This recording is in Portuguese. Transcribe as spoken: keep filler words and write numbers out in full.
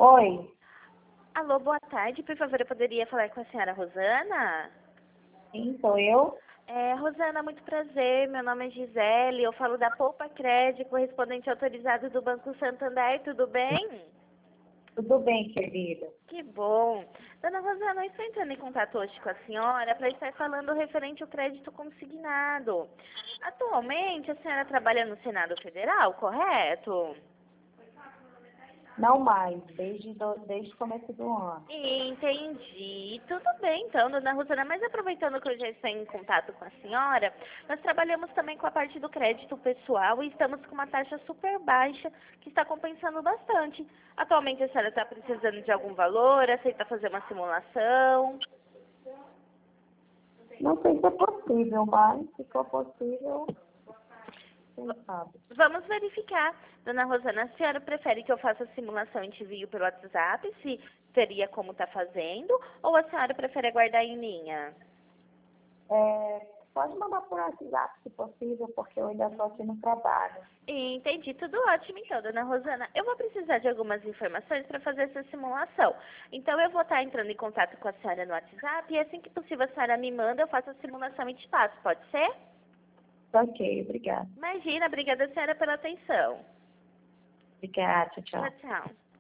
Oi, Alô, boa tarde. Por favor, eu poderia falar com a senhora Rosana? sim, sou eu. É, Rosana, muito prazer. Meu nome é Gisele. Eu falo da Poupa Crédito, correspondente autorizado do Banco Santander. Tudo bem? Tudo bem, querida? Que bom. Dona Rosana, eu estou entrando em contato hoje com a senhora para estar falando referente ao crédito consignado. Atualmente, a senhora trabalha no Senado Federal, correto? Não mais, desde, do, desde o começo do ano. Entendi. Tudo bem, então, dona Rosana. Mas aproveitando que eu já estou em contato com a senhora, nós trabalhamos também com a parte do crédito pessoal e estamos com uma taxa super baixa que está compensando bastante. Atualmente a senhora está precisando de algum valor, aceita fazer uma simulação? Não sei se é possível, mas se for possível, quem sabe. Vamos verificar. Dona Rosana, a senhora prefere que eu faça a simulação e te envie pelo WhatsApp, se teria como está fazendo, ou a senhora prefere aguardar em linha? É, pode mandar por WhatsApp, se possível, porque eu ainda estou aqui no trabalho. Entendi, tudo ótimo então, dona Rosana. Eu vou precisar de algumas informações para fazer essa simulação. Então eu vou estar entrando em contato com a senhora no WhatsApp e assim que possível a senhora me manda, eu faço a simulação e te passo, pode ser? Ok, obrigada. Imagina, obrigada senhora pela atenção. Obrigada, tchau, Tchau, tchau. tchau.